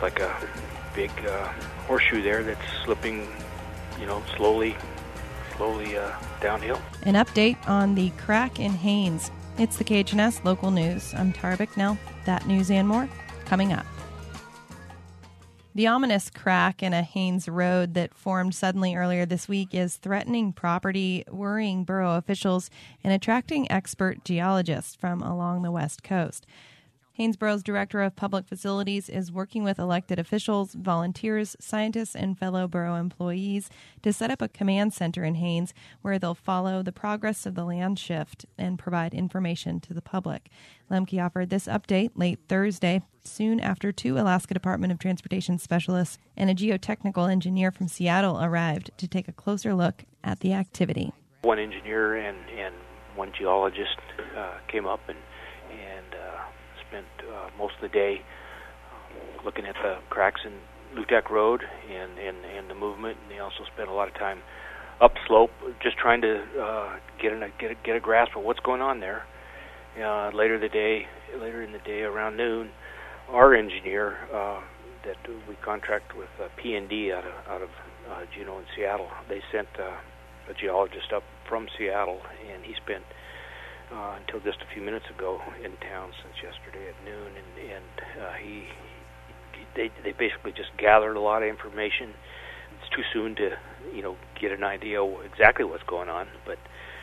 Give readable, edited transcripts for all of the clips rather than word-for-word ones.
like a big horseshoe there that's slipping, slowly downhill. An update on the crack in Haines. It's the KHNS Local News. I'm Tara Bicknell. That news and more coming up. The ominous crack in a Haines road that formed suddenly earlier this week is threatening property, worrying borough officials, and attracting expert geologists from along the West Coast. Haines Borough's Director of Public Facilities is working with elected officials, volunteers, scientists, and fellow borough employees to set up a command center in Haines where they'll follow the progress of the land shift and provide information to the public. Lemke offered this update late Thursday, soon after two Alaska Department of Transportation specialists and a geotechnical engineer from Seattle arrived to take a closer look at the activity. One engineer and one geologist came up and spent most of the day looking at the cracks in Lutak Road and the movement, and they also spent a lot of time upslope just trying to get a grasp of what's going on there. Later in the day around noon, our engineer that we contract with P&D out of Juneau in Seattle, they sent a geologist up from Seattle, and he spent until just a few minutes ago in town since yesterday at noon, and they basically just gathered a lot of information. It's too soon to get an idea exactly what's going on, but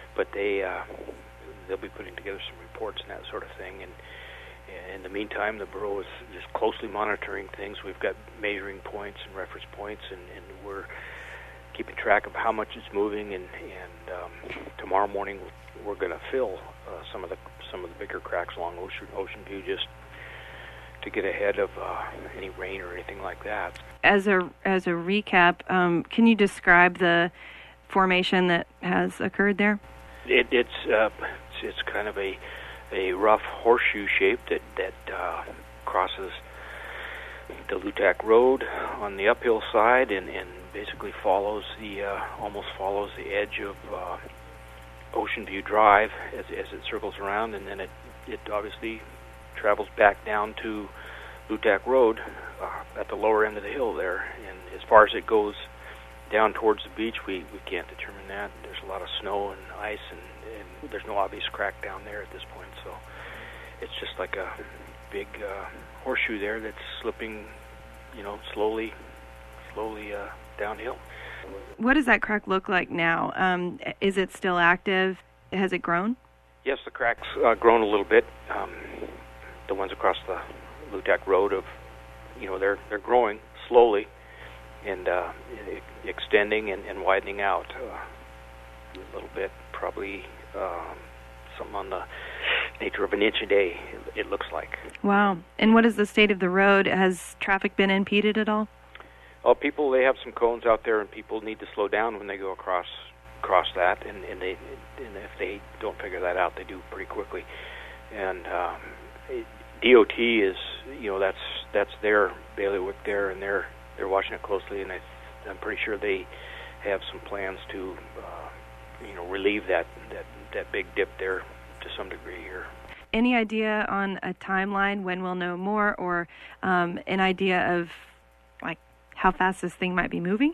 they'll be putting together some reports and that sort of thing. And in the meantime, the borough is just closely monitoring things. We've got measuring points and reference points, and we're keeping track of how much it's moving. And tomorrow morning we're going to fill some of the bigger cracks along Ocean View just to get ahead of any rain or anything like that. As a recap, can you describe the formation that has occurred there? It's kind of a rough horseshoe shape that crosses the Lutak Road on the uphill side and basically almost follows the edge of Ocean View Drive as it circles around, and then it obviously travels back down to Lutak Road at the lower end of the hill there. And as far as it goes down towards the beach, we can't determine that. There's a lot of snow and ice, and there's no obvious crack down there at this point. So it's just like a big horseshoe there that's slipping, slowly downhill. What does that crack look like now? Is it still active? Has it grown? Yes, the crack's grown a little bit. The ones across the Lutak Road they're growing slowly and extending and widening out a little bit, probably something on the nature of an inch a day, it looks like. Wow. And what is the state of the road? Has traffic been impeded at all? Well, they have some cones out there, and people need to slow down when they go across that, and if they don't figure that out, they do pretty quickly. And DOT is, that's their bailiwick there, and they're watching it closely, and I'm pretty sure they have some plans to, relieve that big dip there to some degree here. Any idea on a timeline when we'll know more, or an idea of how fast this thing might be moving?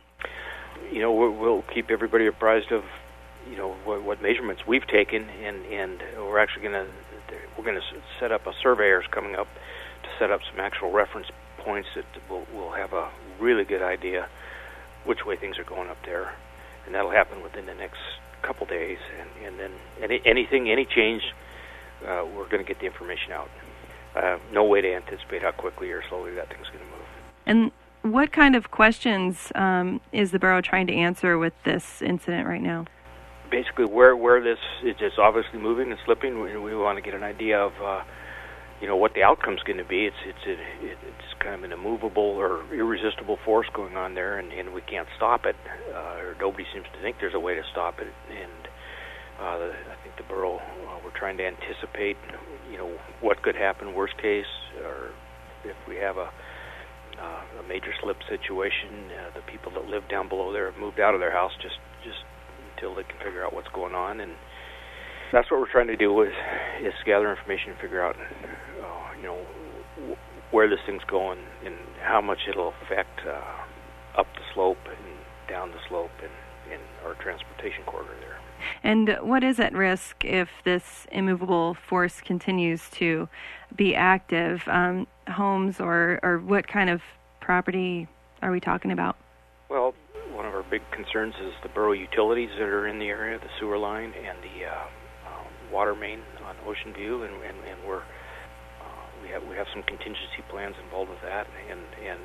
We'll keep everybody apprised of, what measurements we've taken, and we're actually going to set up a surveyor's coming up to set up some actual reference points that we'll have a really good idea which way things are going up there, and that'll happen within the next couple days. And then any change, we're going to get the information out. No way to anticipate how quickly or slowly that thing's going to move. And what kind of questions is the borough trying to answer with this incident right now? Basically, where this is just obviously moving and slipping, we want to get an idea of, what the outcome's going to be. It's kind of an immovable or irresistible force going on there, and we can't stop it, or nobody seems to think there's a way to stop it. And I think the borough, we're trying to anticipate, what could happen worst case, or if we have a major slip situation, the people that live down below there have moved out of their house just until they can figure out what's going on. And that's what we're trying to do is gather information and figure out where this thing's going and how much it'll affect up the slope and down the slope and our transportation corridor there. And what is at risk if this immovable force continues to be active? Homes or what kind of property are we talking about? Well, one of our big concerns is the borough utilities that are in the area, the sewer line and the water main on Ocean View, and we have some contingency plans involved with that, and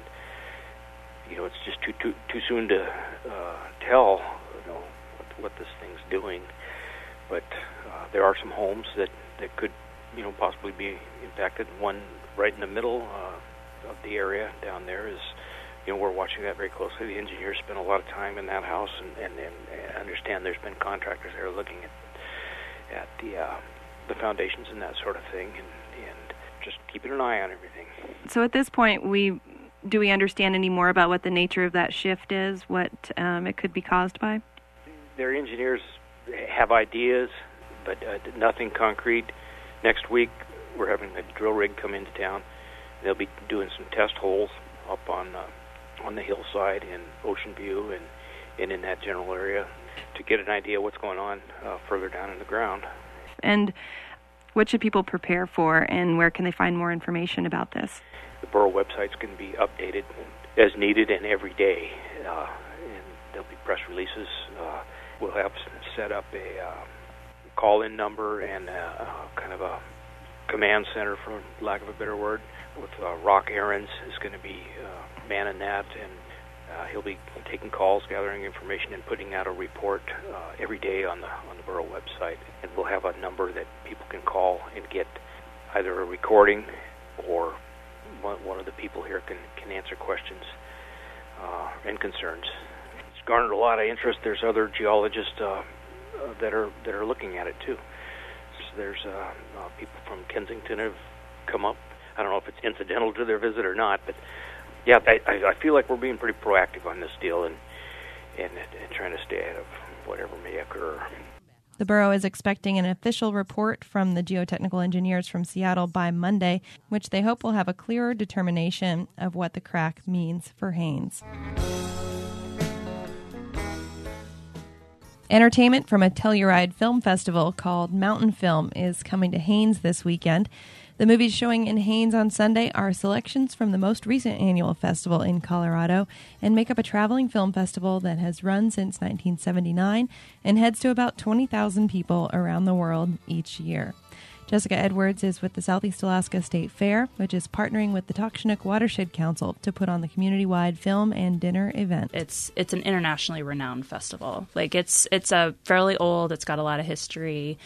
it's just too soon to tell what this thing's doing, but there are some homes that could possibly be impacted. One right in the middle of the area down there is, we're watching that very closely. The engineers spend a lot of time in that house, and understand there's been contractors there looking at the foundations and that sort of thing, and just keeping an eye on everything. So at this point, do we understand any more about what the nature of that shift is, what it could be caused by? Their engineers have ideas, but nothing concrete. Next week, we're having a drill rig come into town. They'll be doing some test holes up on the hillside in Ocean View and in that general area to get an idea what's going on further down in the ground. And what should people prepare for, and where can they find more information about this? The borough website's going to be updated as needed and every day, and there'll be press releases. We'll have set up a call-in number and kind of a command center, for lack of a better word, with Rock Aarons is going to be manning that, and he'll be taking calls, gathering information, and putting out a report every day on the borough website. And we'll have a number that people can call and get either a recording, or one of the people here can answer questions and concerns. It's garnered a lot of interest. There's other geologists that are looking at it too. So there's people from Kensington have come up. I don't know if it's incidental to their visit or not, but yeah, I feel like we're being pretty proactive on this deal and trying to stay ahead of whatever may occur. The borough is expecting an official report from the geotechnical engineers from Seattle by Monday, which they hope will have a clearer determination of what the crack means for Haines. Entertainment from a Telluride film festival called Mountain Film is coming to Haines this weekend. The movies showing in Haines on Sunday are selections from the most recent annual festival in Colorado and make up a traveling film festival that has run since 1979 and heads to about 20,000 people around the world each year. Jessica Edwards is with the Southeast Alaska State Fair, which is partnering with the Takshunuk Watershed Council to put on the community-wide film and dinner event. It's an internationally renowned festival. Like it's a fairly old. It's got a lot of history.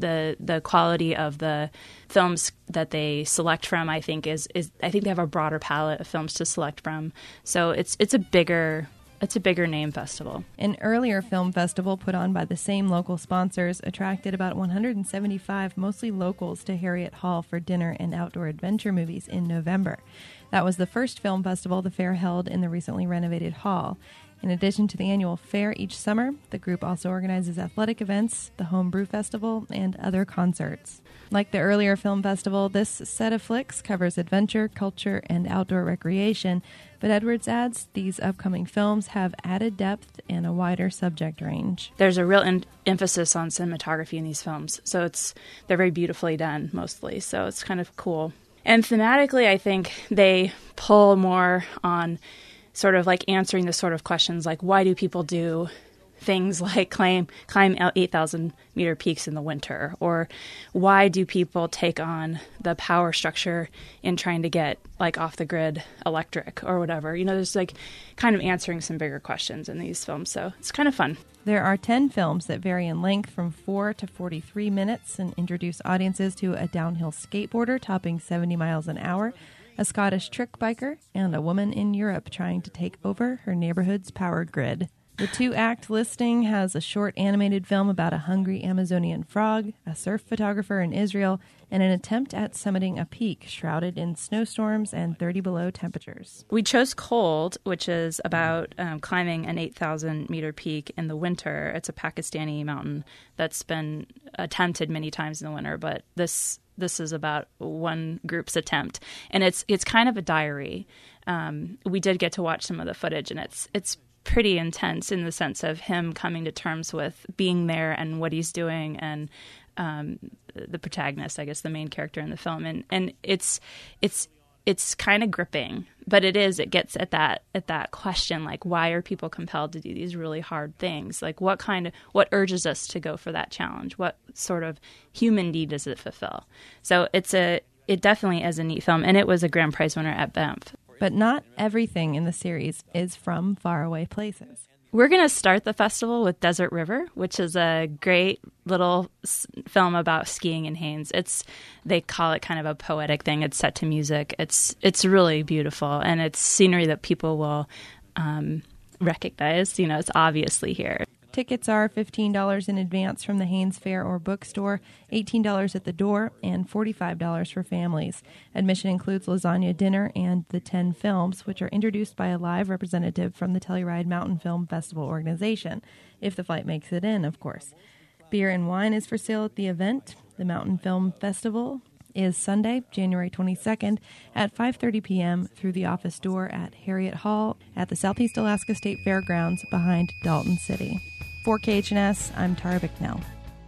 The quality of the films that they select from, I think, is I think they have a broader palette of films to select from. So it's a bigger name festival. An earlier film festival put on by the same local sponsors attracted about 175 mostly locals to Harriet Hall for dinner and outdoor adventure movies in November. That was the first film festival the fair held in the recently renovated hall. In addition to the annual fair each summer, the group also organizes athletic events, the Home Brew Festival, and other concerts. Like the earlier film festival, this set of flicks covers adventure, culture, and outdoor recreation, but Edwards adds these upcoming films have added depth and a wider subject range. There's a real emphasis on cinematography in these films, so they're very beautifully done mostly, so it's kind of cool. And thematically, I think they pull more on sort of like answering the sort of questions like, why do people do things like climb 8,000 meter peaks in the winter? Or why do people take on the power structure in trying to get like off the grid electric or whatever? There's like kind of answering some bigger questions in these films. So it's kind of fun. There are 10 films that vary in length from 4 to 43 minutes and introduce audiences to a downhill skateboarder topping 70 miles an hour, a Scottish trick biker, and a woman in Europe trying to take over her neighborhood's power grid. The 2-act listing has a short animated film about a hungry Amazonian frog, a surf photographer in Israel, and an attempt at summiting a peak shrouded in snowstorms and 30 below temperatures. We chose Cold, which is about climbing an 8,000 meter peak in the winter. It's a Pakistani mountain that's been attempted many times in the winter, but this this is about one group's attempt, and it's kind of a diary. We did get to watch some of the footage, and it's pretty intense in the sense of him coming to terms with being there and what he's doing, and the protagonist, I guess, the main character in the film, and it's kind of gripping, but it gets at that question, like, why are people compelled to do these really hard things? Like, what urges us to go for that challenge? What sort of human need does it fulfill? So it definitely is a neat film, and it was a grand prize winner at Banff. But not everything in the series is from faraway places. We're going to start the festival with Desert River, which is a great little film about skiing in Haines. They call it kind of a poetic thing. It's set to music. It's really beautiful, and it's scenery that people will recognize. It's obviously here. Tickets are $15 in advance from the Haines Fair or bookstore, $18 at the door, and $45 for families. Admission includes lasagna dinner and the 10 films, which are introduced by a live representative from the Telluride Mountain Film Festival organization, if the flight makes it in, of course. Beer and wine is for sale at the event. The Mountain Film Festival is Sunday, January 22nd at 5:30 p.m. through the office door at Harriet Hall at the Southeast Alaska State Fairgrounds behind Dalton City. For KHNS, I'm Tara Bicknell.